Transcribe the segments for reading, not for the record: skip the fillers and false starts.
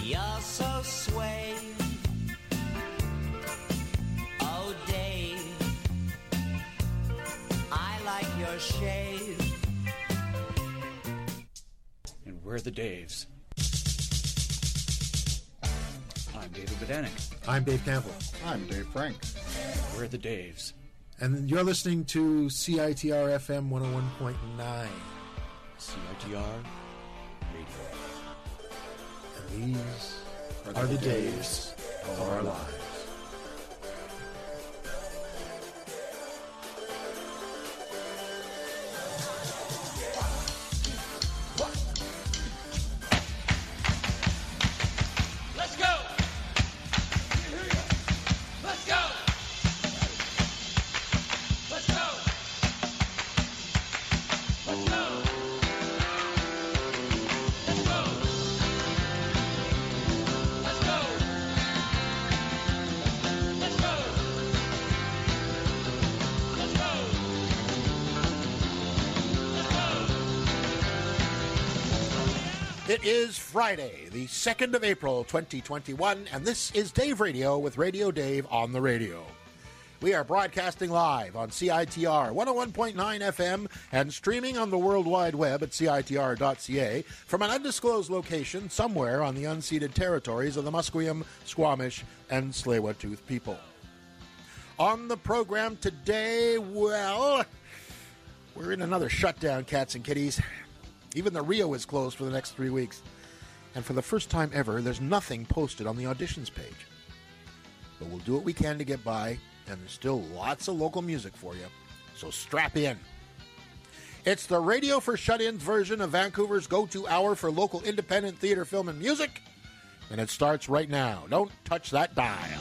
You're so sway. Oh, Dave, I like your shave. And we're the Daves. I'm David Bedanik. I'm Dave Campbell. I'm Dave Frank. We're the Daves. And you're listening to CITR FM 101.9. CITR Radio. And these are the days of our lives. It is Friday, the 2nd of April, 2021, and this is Dave Radio with Radio Dave on the radio. We are broadcasting live on CITR 101.9 FM and streaming on the World Wide Web at CITR.ca from an undisclosed location somewhere on the unceded territories of the Musqueam, Squamish, and Tsleil-Waututh people. On the program today, well, we're in another shutdown, cats and kitties. Even the Rio is closed for the next 3 weeks. And for the first time ever, there's nothing posted on the auditions page. But we'll do what we can to get by, and there's still lots of local music for you. So strap in. It's the Radio for Shut-Ins version of Vancouver's go-to hour for local independent theater, film, and music. And it starts right now. Don't touch that dial.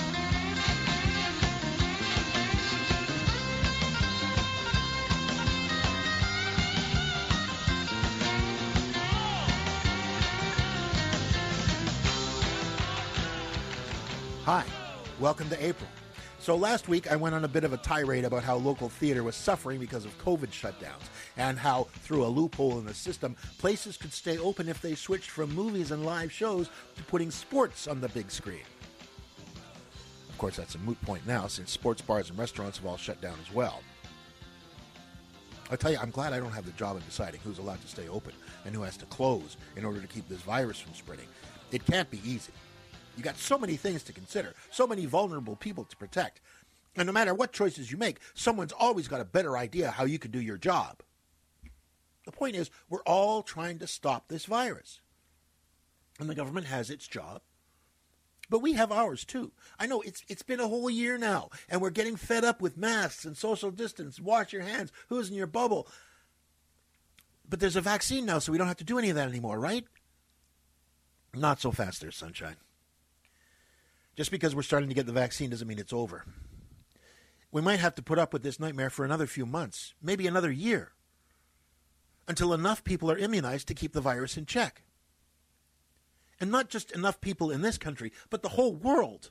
Hi, welcome to April. So last week I went on a bit of a tirade about how local theater was suffering because of COVID shutdowns and how, through a loophole in the system, places could stay open if they switched from movies and live shows to putting sports on the big screen. Of course, that's a moot point now since sports bars and restaurants have all shut down as well. I'll tell you, I'm glad I don't have the job of deciding who's allowed to stay open and who has to close in order to keep this virus from spreading. It can't be easy. You got so many things to consider, so many vulnerable people to protect. And no matter what choices you make, someone's always got a better idea how you can do your job. The point is, we're all trying to stop this virus. And the government has its job. But we have ours too. I know it's been a whole year now, and we're getting fed up with masks and social distance, wash your hands, who's in your bubble. But there's a vaccine now, so we don't have to do any of that anymore, right? Not so fast there, sunshine. Just because we're starting to get the vaccine doesn't mean it's over. We might have to put up with this nightmare for another few months, maybe another year, until enough people are immunized to keep the virus in check. And not just enough people in this country, but the whole world.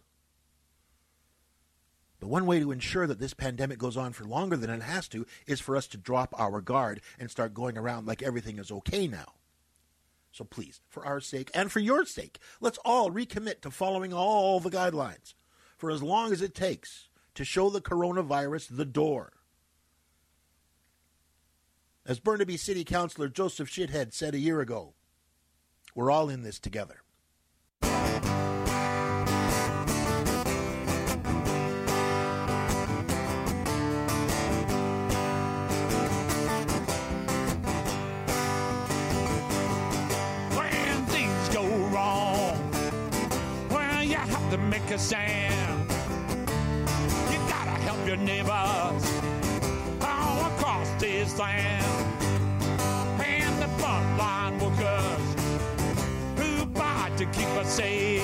The one way to ensure that this pandemic goes on for longer than it has to is for us to drop our guard and start going around like everything is okay now. So please, for our sake and for your sake, let's all recommit to following all the guidelines for as long as it takes to show the coronavirus the door. As Burnaby City Councillor Joseph Shithead said a year ago, we're all in this together. To make a stand, you gotta help your neighbors all across this land, and the frontline workers who fight to keep us safe.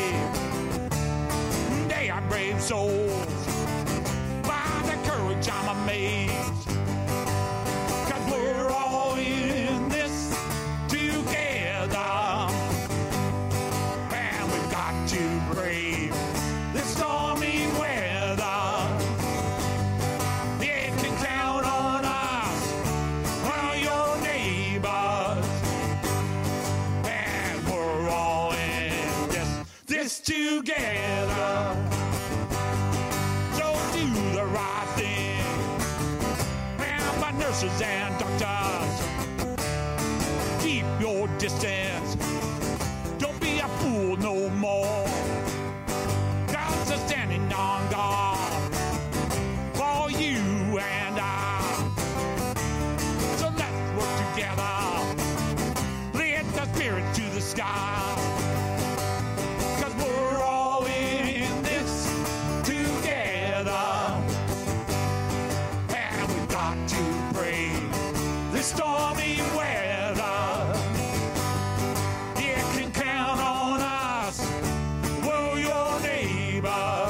They are brave souls. By their courage, I'm amazed. 'Cause we're all in this together, and we've got to brave this stormy weather. You can count on us, we're your neighbors, and we're all in this together. So do the right thing. And by nurses and doctors, keep your distance. Don't be a fool no more. God's standing on guard for you and I. So let's work together. Lift the spirit to the sky. 'Cause we're all in this together. And we've got to brave this stormy weather. You can count on us. We're your neighbor.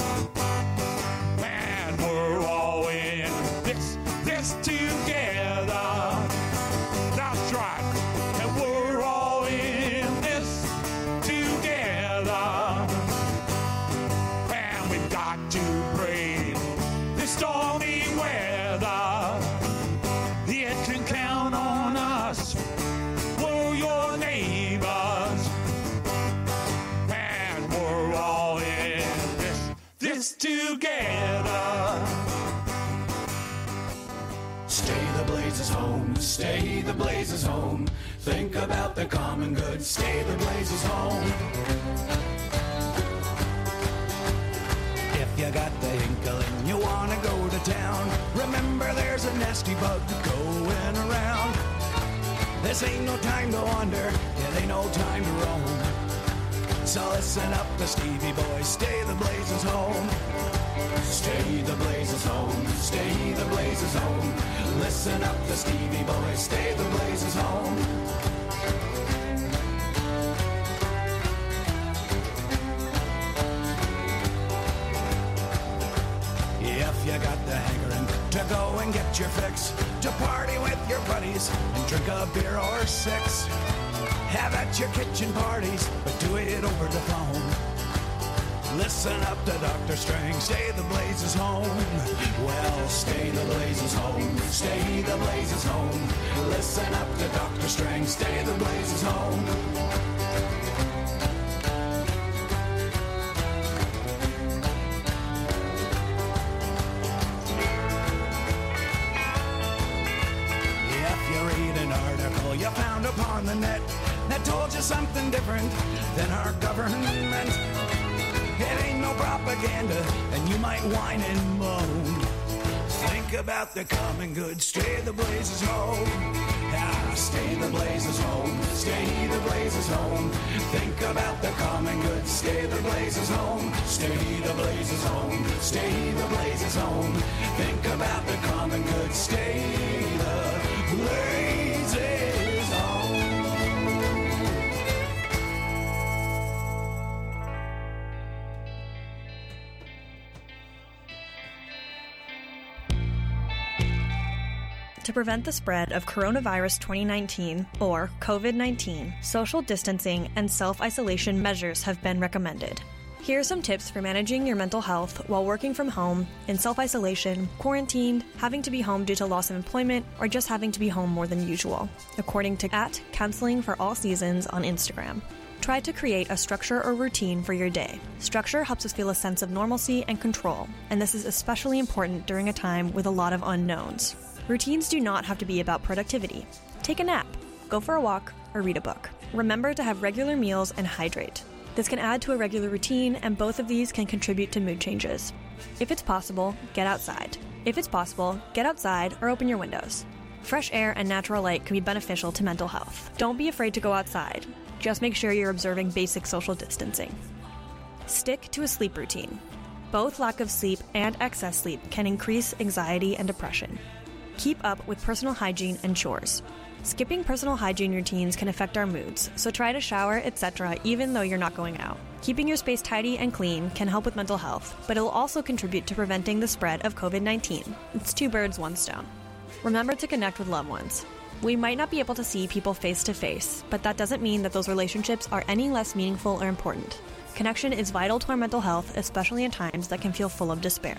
And we're all in this together. That's right. And we're all in this together. And we've got to brave this stormy weather. You can count on us. We're your neighbors. And we're all in this together. Stay the Blazers home, stay the Blazers home. Think about the common good, stay the Blazers home. If you got the inkle and you wanna go to town, remember there's a nasty bug going around. This ain't no time to wander, it ain't no time to roam. So listen up to Stevie Boy, stay the Blazers home. Stay the Blazers home, stay the Blazers home. Listen up to Stevie Boy, stay the Blazers home. If you got the hankering to go and get your fix, to party with your buddies and drink a beer or six, have at your kitchen parties, but do it over the phone. Listen up to Dr. Strang, stay the Blazers home. Well, stay the Blazers home, stay the Blazers home. Listen up to Dr. Strang, stay the Blazers home. If you read an article you found upon the net that told you something different than our government, it ain't no propaganda, and you might whine and moan. Think about the common good, stay the Blazers home. Ah, stay the Blazers home, stay the Blazers home. Think about the common good, stay the Blazers home. Stay the Blazers home, stay the Blazers home. Think about the common good, stay the Blazers home. To prevent the spread of coronavirus 2019, or COVID-19, social distancing and self-isolation measures have been recommended. Here are some tips for managing your mental health while working from home, in self-isolation, quarantined, having to be home due to loss of employment, or just having to be home more than usual, according to @CounselingForAllSeasons on Instagram. Try to create a structure or routine for your day. Structure helps us feel a sense of normalcy and control, and this is especially important during a time with a lot of unknowns. Routines do not have to be about productivity. Take a nap, go for a walk, or read a book. Remember to have regular meals and hydrate. This can add to a regular routine, and both of these can contribute to mood changes. If it's possible, get outside. If it's possible, get outside or open your windows. Fresh air and natural light can be beneficial to mental health. Don't be afraid to go outside. Just make sure you're observing basic social distancing. Stick to a sleep routine. Both lack of sleep and excess sleep can increase anxiety and depression. Keep up with personal hygiene and chores. Skipping personal hygiene routines can affect our moods, so try to shower, etc. even though you're not going out. Keeping your space tidy and clean can help with mental health, but it will also contribute to preventing the spread of COVID-19. It's 2 birds, 1 stone. Remember to connect with loved ones. We might not be able to see people face to face, but that doesn't mean that those relationships are any less meaningful or important. Connection is vital to our mental health, especially in times that can feel full of despair.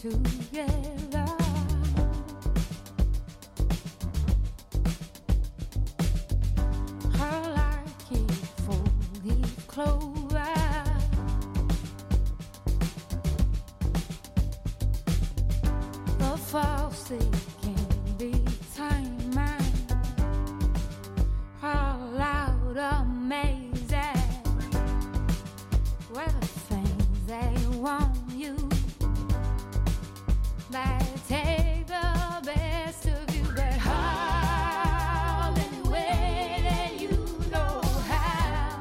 together. Her like a four-leaf clover. The false they can be timing. Her loud amazing. Were the things they want you. They take the best of you, but how and where that you know how.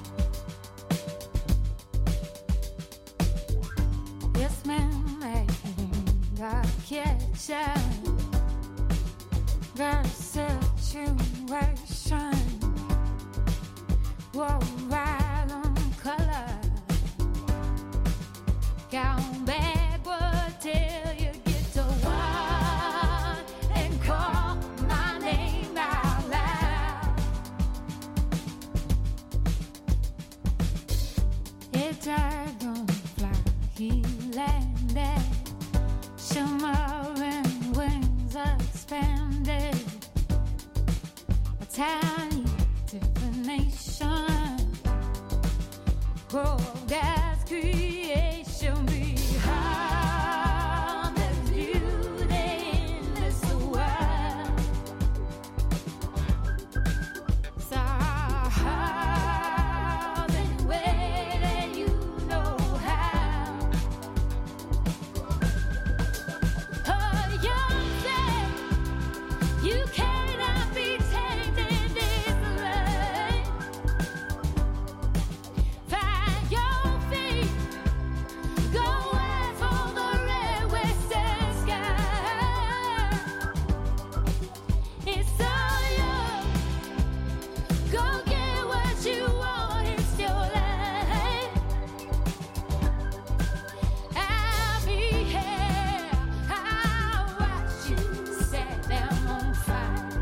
Yes, ma'am, making a kitchen. Girl situation. Whoa, right on color. Count backward till you get to one and call my name out loud. A dragonfly, he landed, shimmering wings expanded. A tiny divination, grow God's creation behind the beauty in this world. So how and where that you know how. Oh, young thing, you cannot be tamed easily. Find your feet, go out for the red western sky. It's all yours, go get what you want, it's your life. I'll be here, I'll watch you set them on fire.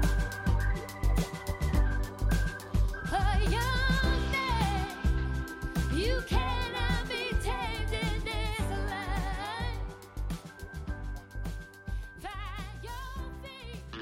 A young man, you cannot be tamed in this life. Find your feet.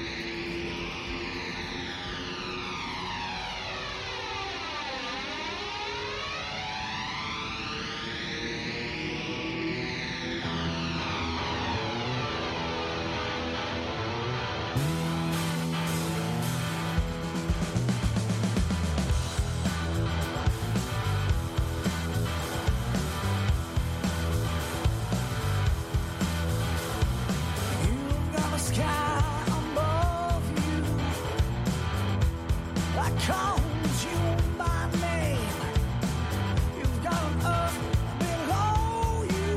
You've got a sky above you that calls you by name. You've got an earth below you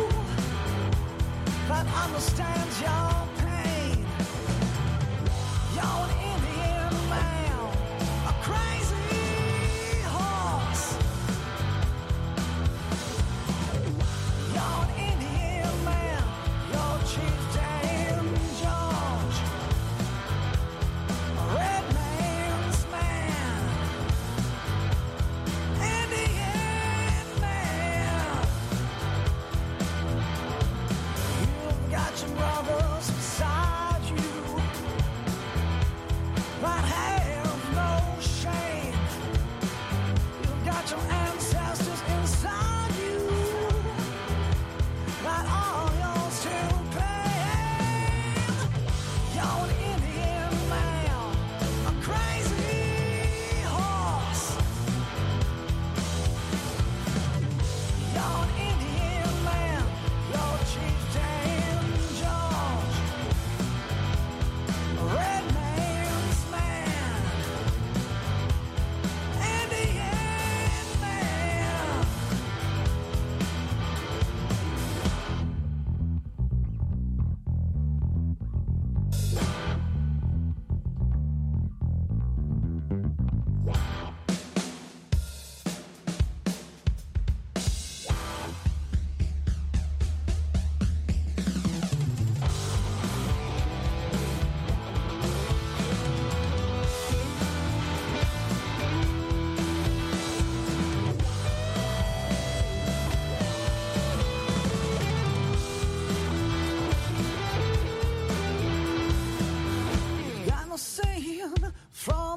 that understands your pain. You're an Indian man, a crazy horse. You're an Indian man, your chieftain George, a red man's man.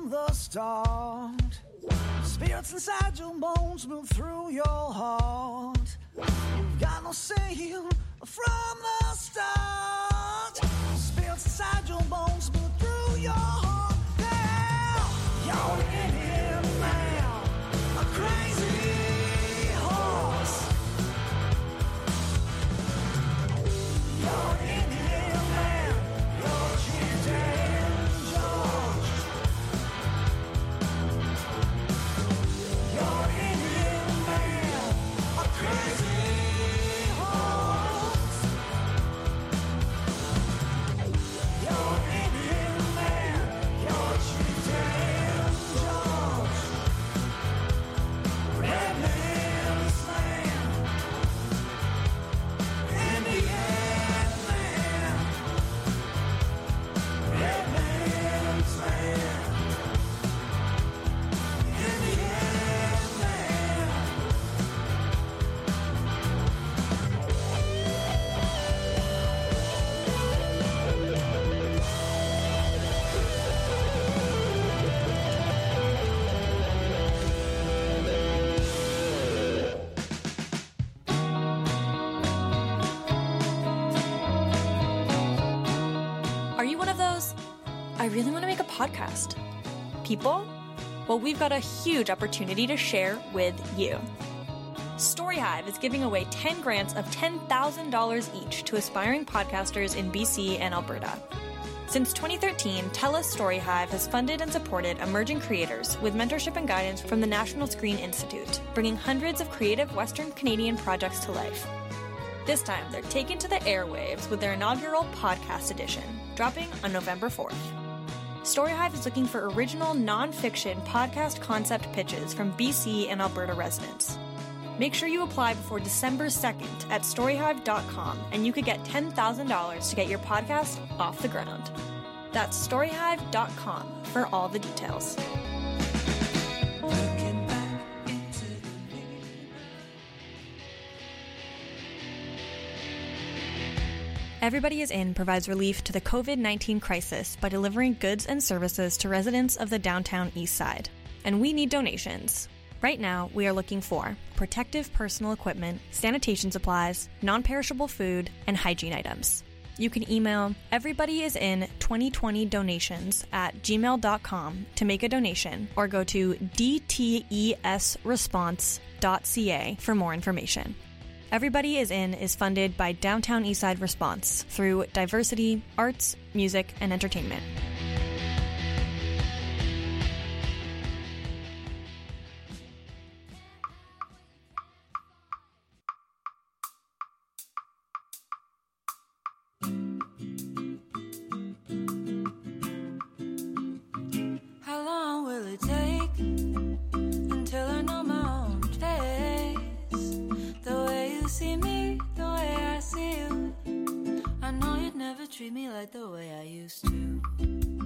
from the start. Spirits inside your bones move through your heart. You've got no say from the start. Spirits inside your bones move through your heart. Yeah, you're an Indian man, a crazy horse. You're an Indian man, you're Chief Dan George. You're an Indian man, a crazy horse. You're an Indian man, you're Chief Dan George. Red man's man, Indian man. Red man's man, Indian man. Are you one of those, I really want to make a podcast people? Well, we've got a huge opportunity to share with you. StoryHive is giving away 10 grants of $10,000 each to aspiring podcasters in BC and Alberta. Since 2013, TELUS StoryHive has funded and supported emerging creators with mentorship and guidance from the National Screen Institute, bringing hundreds of creative Western Canadian projects to life. This time, they're taken to the airwaves with their inaugural podcast edition, dropping on November 4th. StoryHive is looking for original non-fiction podcast concept pitches from BC and Alberta residents. Make sure you apply before December 2nd at storyhive.com and you could get $10,000 to get your podcast off the ground. That's storyhive.com for all the details. Looking back into the Everybody is In provides relief to the COVID-19 crisis by delivering goods and services to residents of the downtown east side. And we need donations. Right now, we are looking for protective personal equipment, sanitation supplies, non-perishable food, and hygiene items. You can email everybodyisin2020donations@gmail.com to make a donation or go to dtesresponse.ca for more information. Everybody is In is funded by Downtown Eastside Response through diversity, arts, music, and entertainment. How long will it take until I know my own face? The way you see me, the way I see you. I know you'd never treat me like the way I used to.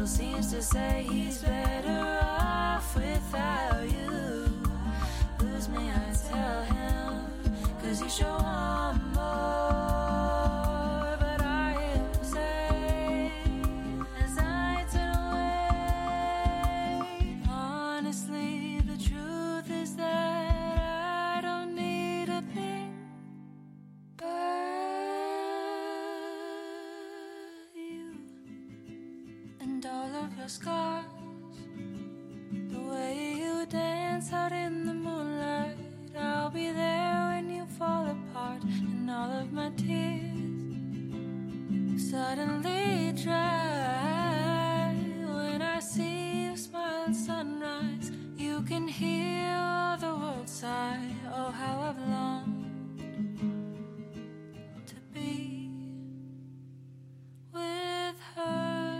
seems to say he's better off without you. Who's may I tell him? 'Cause you sure want more, but I hear him say as I turn away. Honestly, the truth is that I don't need a thing but you and all of your scars. The way you dance out in the moonlight, I'll be there when you fall apart, and all of my tears suddenly dry. When I see you smile at sunrise, you can hear all the world sigh. Oh, how I've longed to be with her.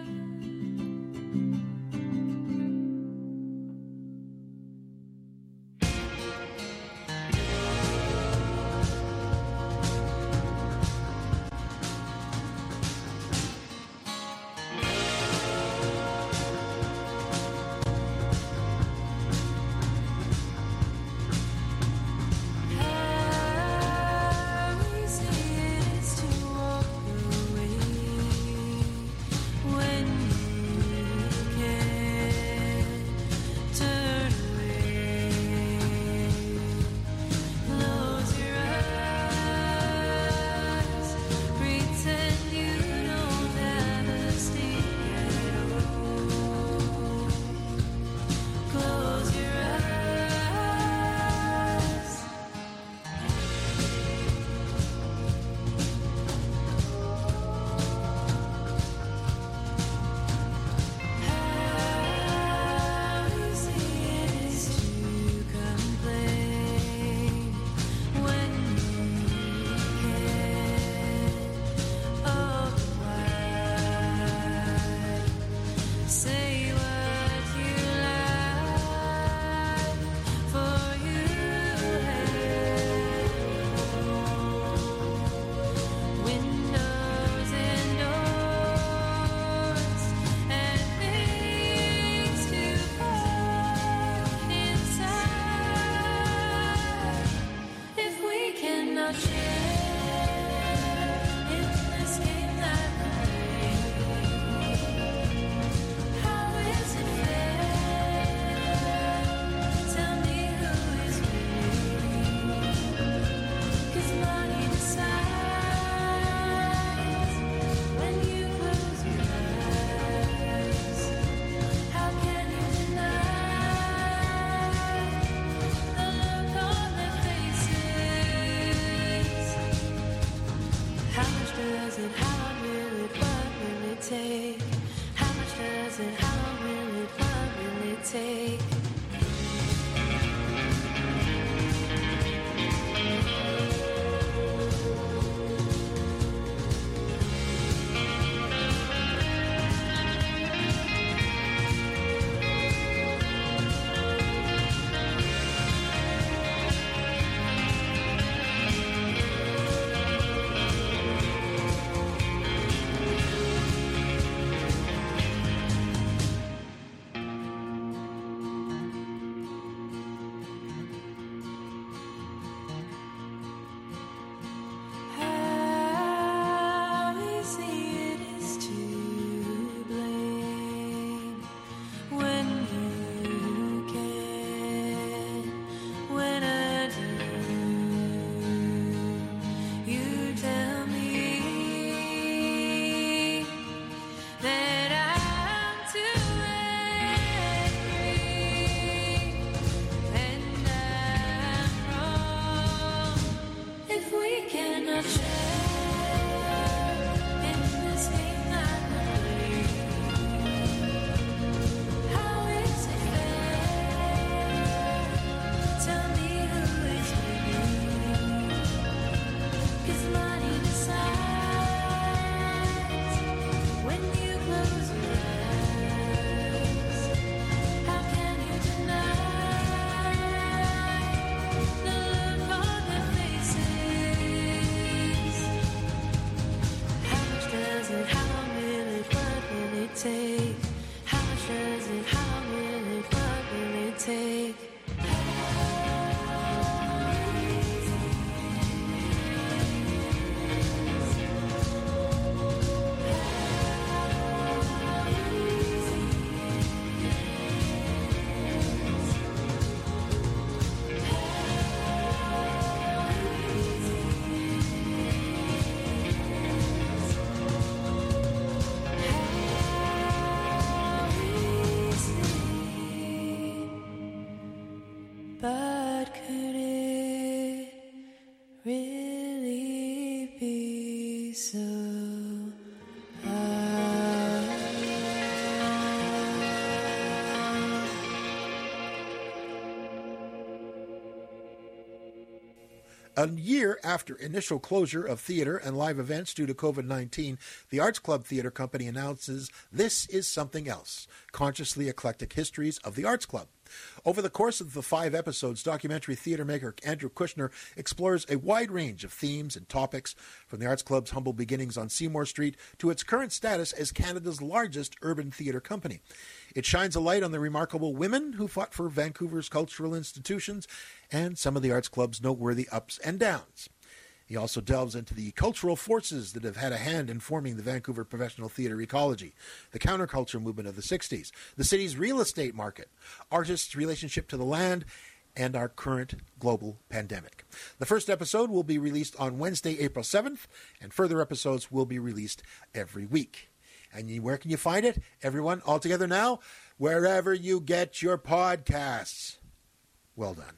A year after initial closure of theater and live events due to COVID-19, the Arts Club Theater Company announces This Is Something Else, Consciously Eclectic Histories of the Arts Club. Over the course of the 5 episodes, documentary theater maker Andrew Kushner explores a wide range of themes and topics, from the Arts Club's humble beginnings on Seymour Street to its current status as Canada's largest urban theater company. It shines a light on the remarkable women who fought for Vancouver's cultural institutions and some of the Arts Club's noteworthy ups and downs. He also delves into the cultural forces that have had a hand in forming the Vancouver professional theatre ecology, the counterculture movement of the 60s, the city's real estate market, artists' relationship to the land, and our current global pandemic. The first episode will be released on Wednesday, April 7th, and further episodes will be released every week. And where can you find it? Everyone, all together now, wherever you get your podcasts. Well done.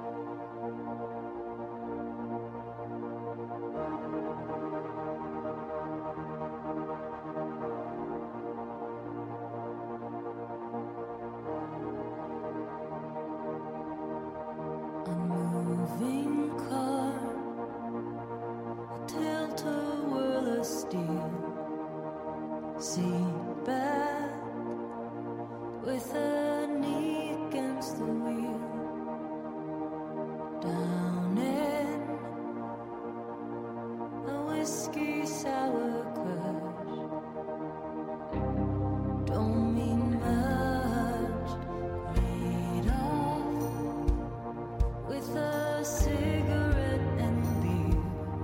Moving car, a tilt-a-whirl of steel, seat back with a knee against the wheel, down in a whiskey sour crush, don't mean much, laid off with a cigarette and beer,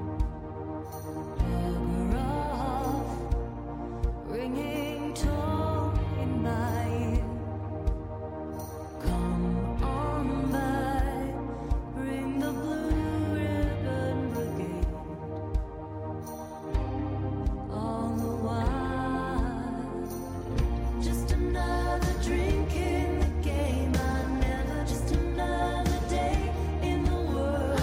dagger off, ringing tone in my ear. Come on by, bring the blue ribbon brigade. All the while, just another drink in the game. I never, just another day in the world.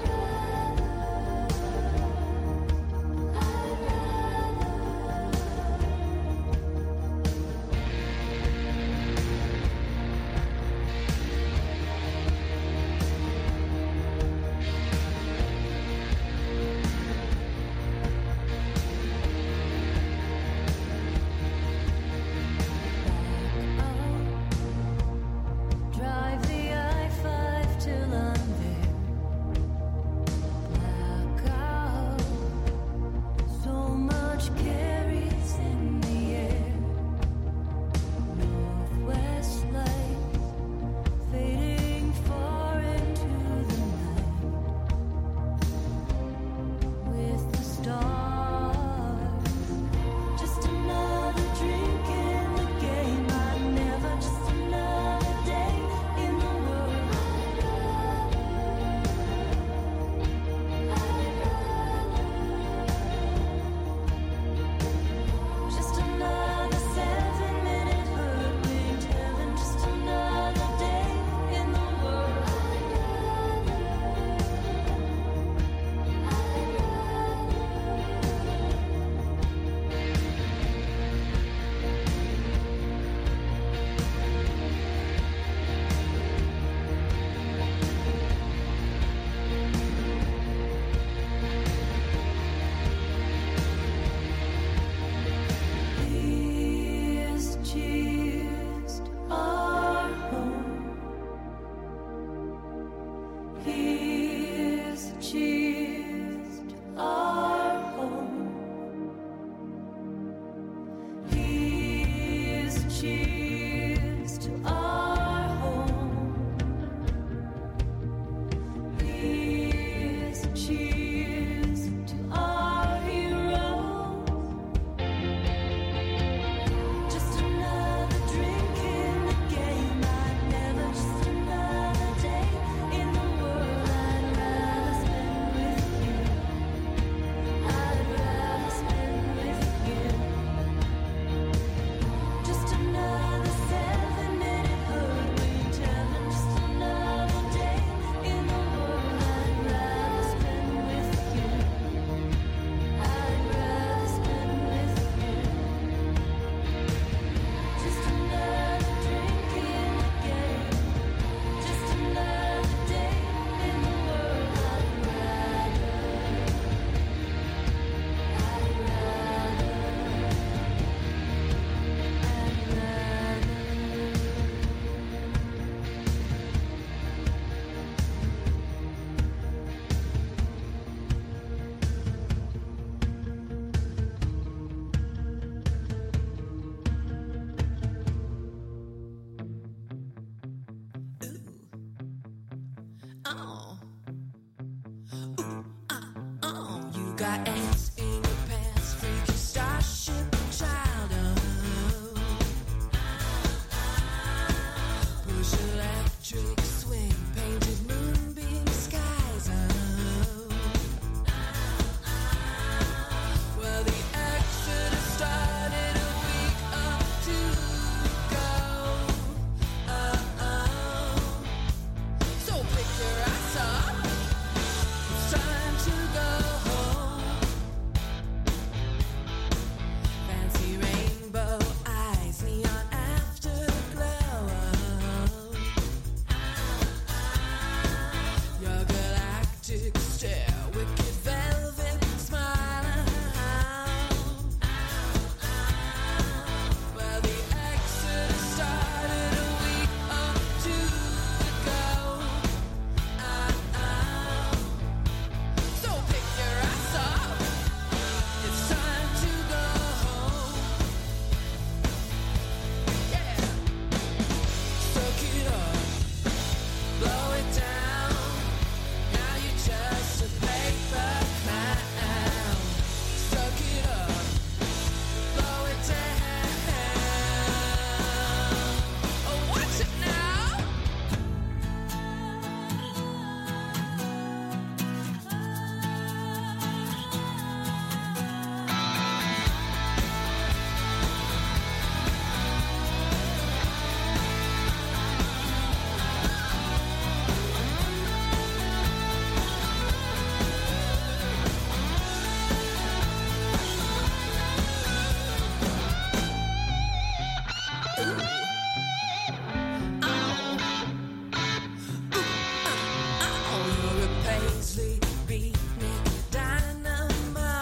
Drive the I-5 till I'm there. Blackout, so much carries in the air. Northwest lights fading far into the night with the stars. Just another drink in the game. I never, just another day in the world. Just another 7-minute hoodwinked heaven. Just another day in the world. Here's cheers to our home. Here's cheers to our home. Here's cheers to our home. Here's cheers to our heroes. Just another drink in the game. I'd never, just another day in the world. I'd rather spend with you. I'd rather spend with you. Just another oh. You got ants in your pants, freaky starship child. Push electric swing, painted moonbeam skies. Well, the exodus started a week or two ago. So pick your ass up. It's time to go home. Fancy rainbow eyes, neon afterglow. Your galactic stare, wicked velvet smile. Well, the exodus started a week or two ago. So pick your ass up. It's time to go home. Yeah. Suck it up. Blow it down. Now you're just a paper clown. Suck it up. Blow it down. Oh, watch it now. You're a paisley beatnik dynamo.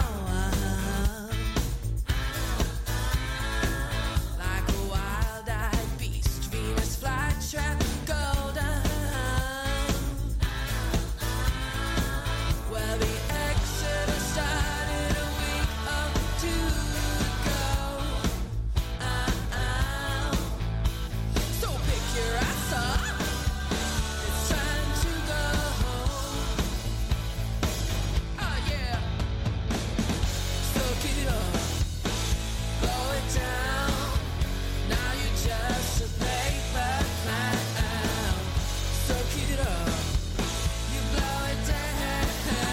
Like a wild-eyed beast, Venus flytrap golden. Well, the exodus started a week or two ago. So pick your ass up. It's time to go home. Oh yeah. Suck it up. Blow it down. Now you're just a paper clown. Suck it up. You blow it down.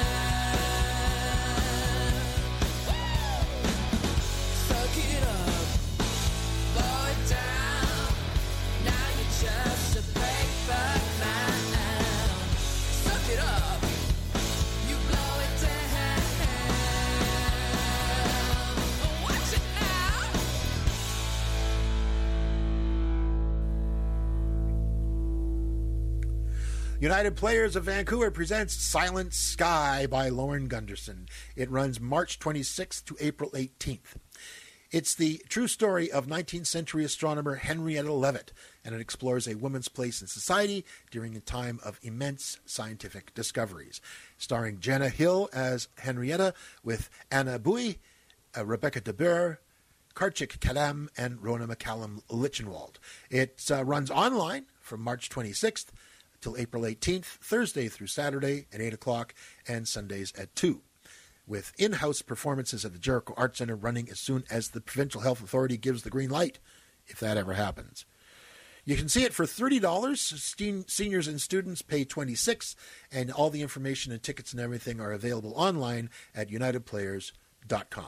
Woo! Suck it up. Blow it down. Now you're just a paper clown. Suck it up. You blow it down. Watch it now. United Players of Vancouver presents Silent Sky by Lauren Gunderson. It runs March 26th to April 18th. It's the true story of 19th century astronomer Henrietta Leavitt, and it explores a woman's place in society during a time of immense scientific discoveries. Starring Jenna Hill as Henrietta, with Anna Bui, Rebecca de Boer, Karchik Kadam, and Rona McCallum Lichenwald. It runs online from March 26th till April 18th, Thursday through Saturday at 8 o'clock, and Sundays at 2. With in-house performances at the Jericho Arts Centre running as soon as the Provincial Health Authority gives the green light, if that ever happens. You can see it for $30. Seniors and students pay $26, and all the information and tickets and everything are available online at unitedplayers.com.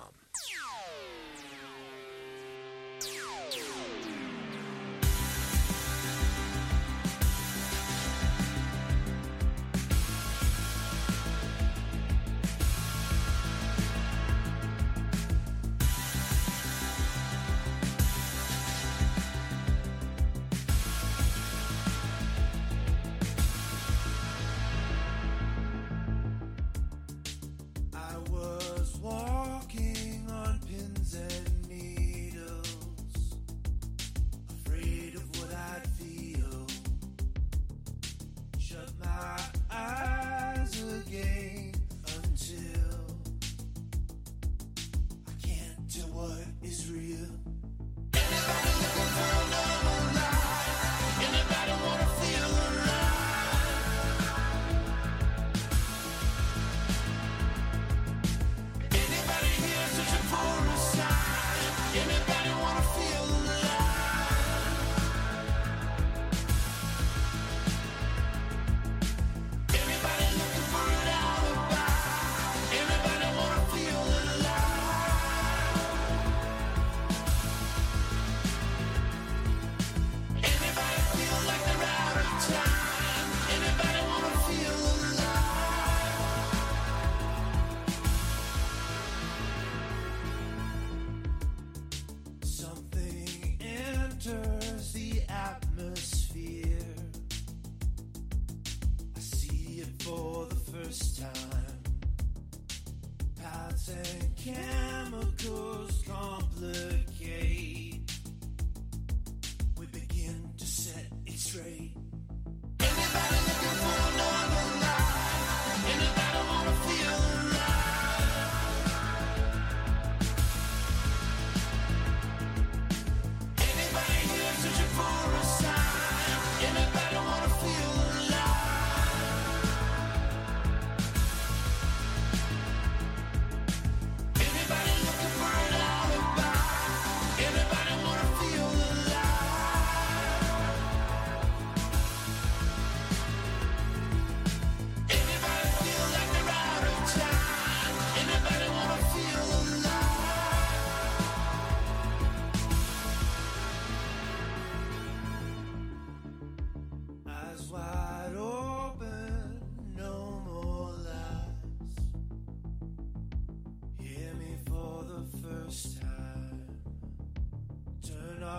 I was walking on pins and needles, afraid of what I'd feel. Shut my eyes again until I can't tell what is real. Anybody looking for a normal life? Anybody wanna feel alive?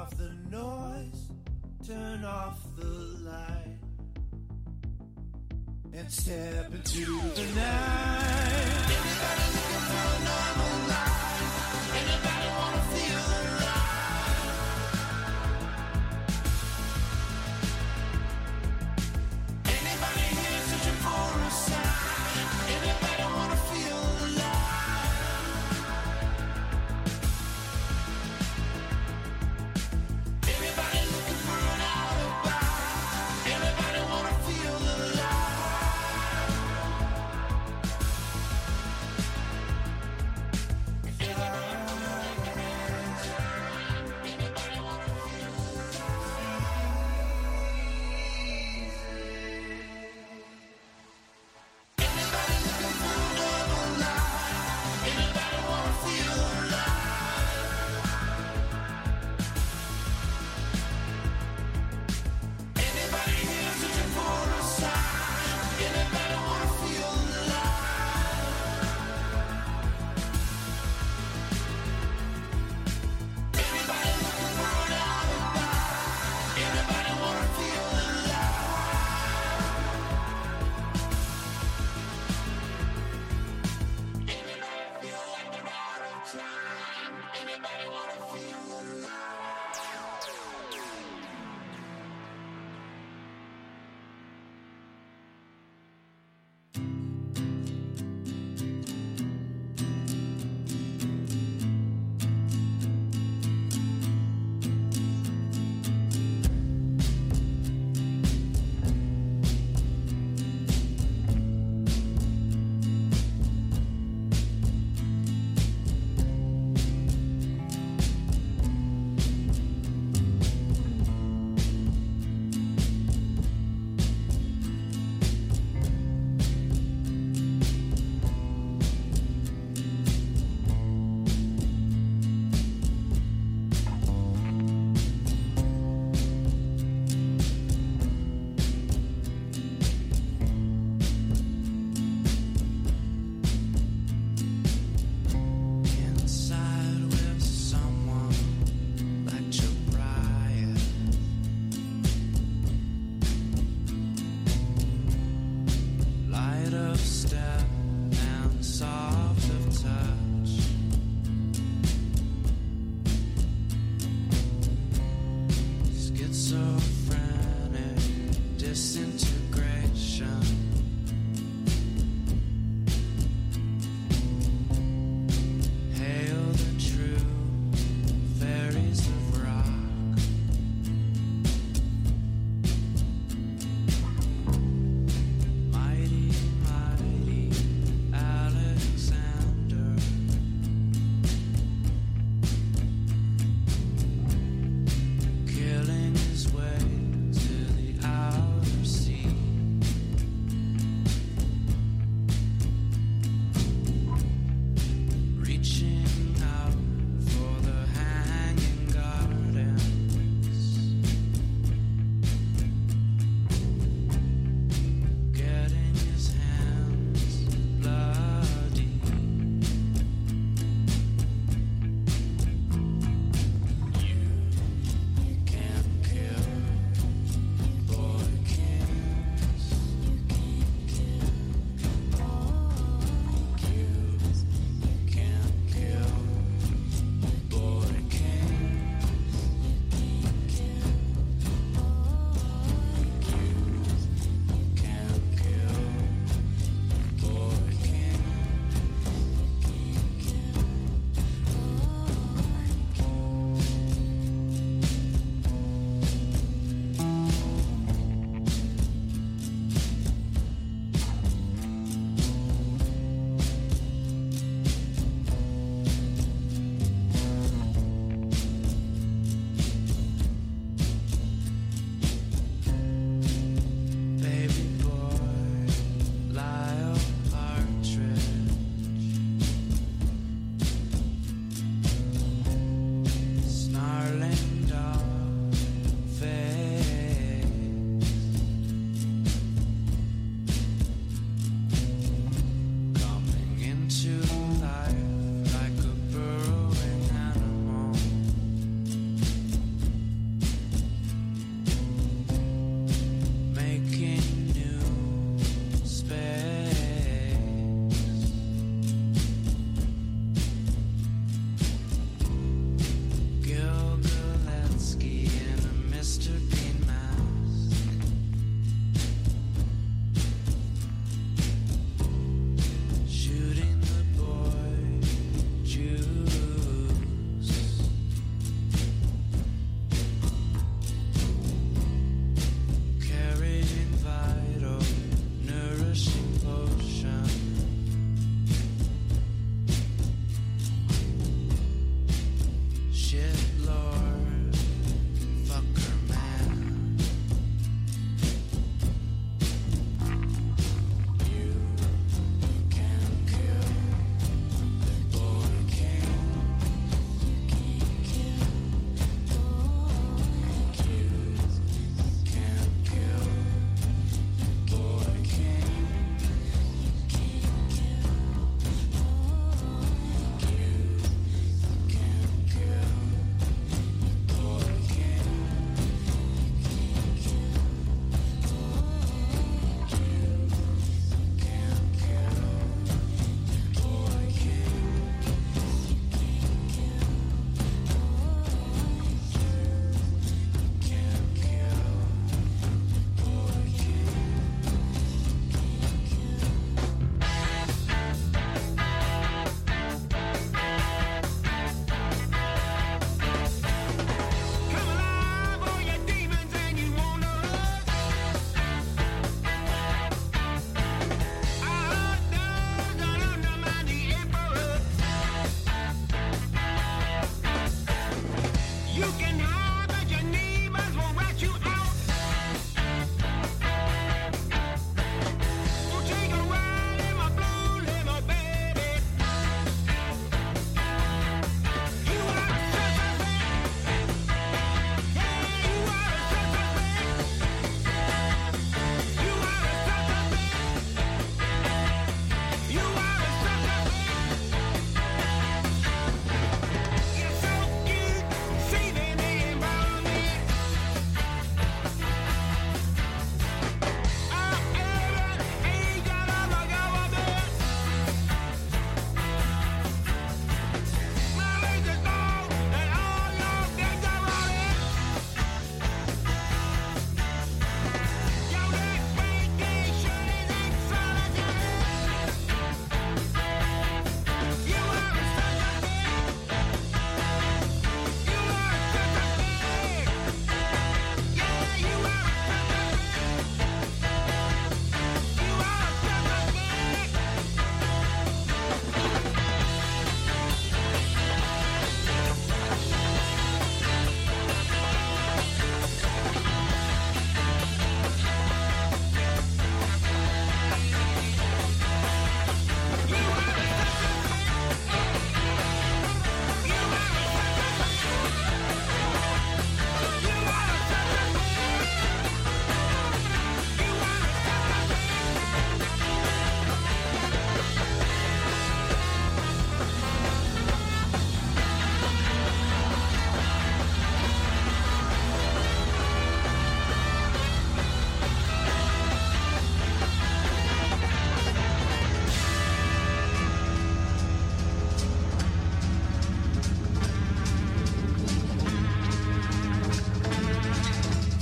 off the noise, turn off the light, and step into the night. Anybody looking for a normal life? Anybody wanna feel alive? Anybody here searching for a sign? Anybody wanna feel alive? Anybody looking for an alibi? Anybody wanna feel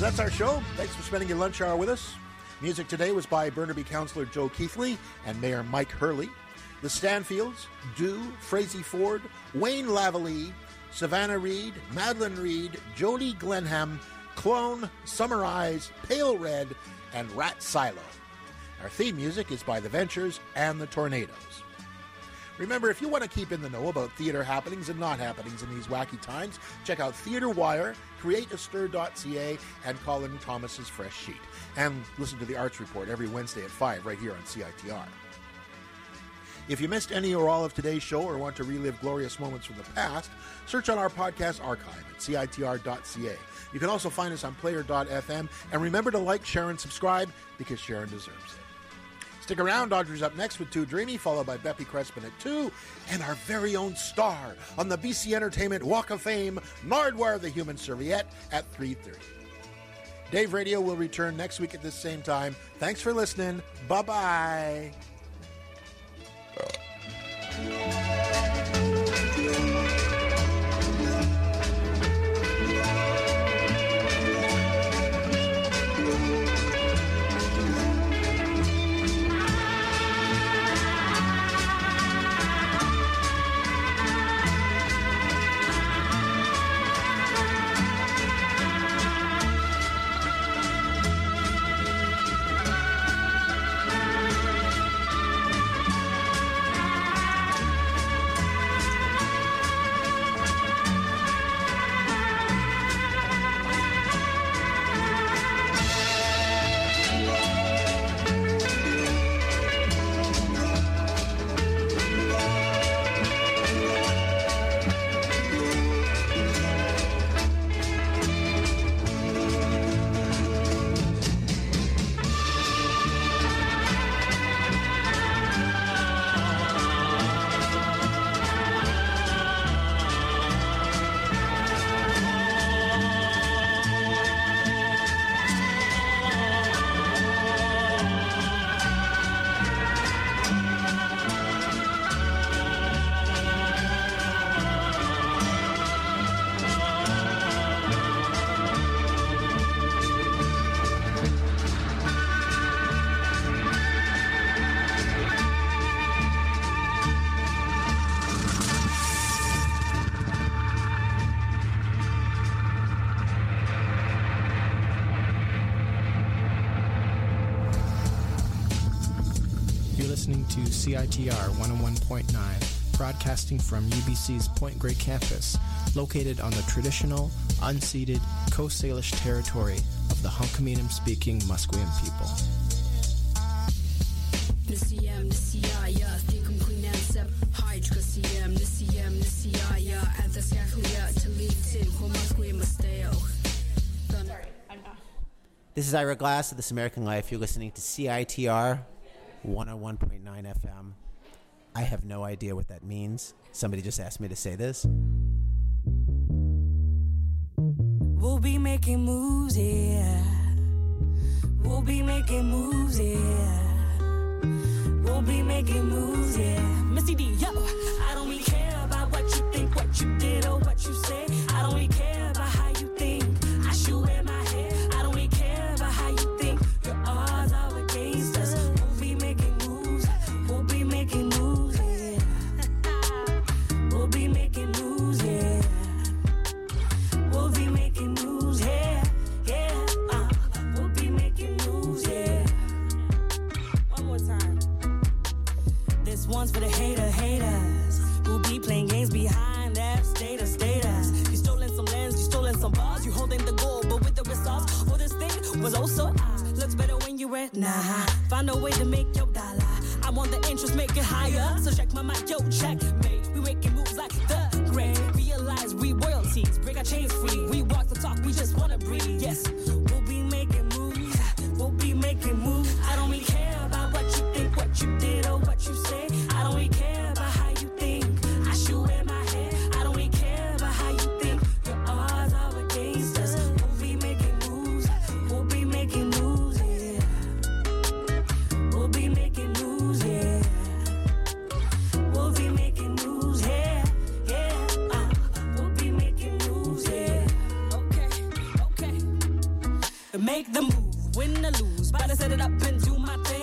that's our show. Thanks for spending your lunch hour with us. Music today was by Burnaby Councillor Joe Keithley and Mayor Mike Hurley. The Stanfields, Dew, Frazee Ford, Wayne Lavallee, Savannah Reed, Madeline Reed, Jody Glenham, Clone, Summer Eyes, Pale Red, and Rat Silo. Our theme music is by The Ventures and The Tornadoes. Remember, if you want to keep in the know about theatre happenings and not happenings in these wacky times, check out Theatre Wire, createastir.ca, and Colin Thomas's Fresh Sheet. And listen to the Arts Report every Wednesday at 5 right here on CITR. If you missed any or all of today's show or want to relive glorious moments from the past, search on our podcast archive at CITR.ca. You can also find us on Player.fm, and remember to like, share, and subscribe because Sharon deserves it. Stick around, Audrey's up next with Too Dreamy, followed by Beppy Crespin at 2, and our very own star on the BC Entertainment Walk of Fame, Nardwuar the Human Serviette at 3:30. Dave Radio will return next week at this same time. Thanks for listening. Bye-bye. Listening to CITR 101.9, broadcasting from UBC's Point Grey campus, located on the traditional, unceded Coast Salish territory of the Hunkaminam-speaking Musqueam people. This is Ira Glass of This American Life. You're listening to CITR 101.9 FM. I have no idea what that means. Somebody just asked me to say this. We'll be making moves, yeah. We'll be making moves, yeah. We'll be making moves, yeah. Missy D, yo. I don't really care about what you think, what you did, or what you say. I don't really care about how you think. I should wear my hair. I don't really care about how you think. Your odds are against us. We'll be making moves. We'll be making moves, yeah. We'll be making moves, yeah. We'll be making moves, yeah, yeah. We'll be making moves, yeah. One more time. This one's for the haters. Who be playing games behind that status. You stolen some lands, you stolen some bars. You holding the gold, but with the results. Well, this thing was also looks better when you wear nah. Find a way to make your dollar. I want the interest, make it higher. So check my mic, yo, checkmate. We making moves like the great. Realize we royalties, break our chains free. We walk the talk, we just wanna breathe. Yes, we'll be making moves. We'll be making moves. I don't really care about what you think, what you did, or what you say. I don't really care about how you think. I should wear my hair. I don't really care about how you think. Your odds are against us. We'll be making moves. We'll be making moves, yeah. We'll be making moves, yeah. We'll be making make the move, win or lose. Better set it up and do my thing.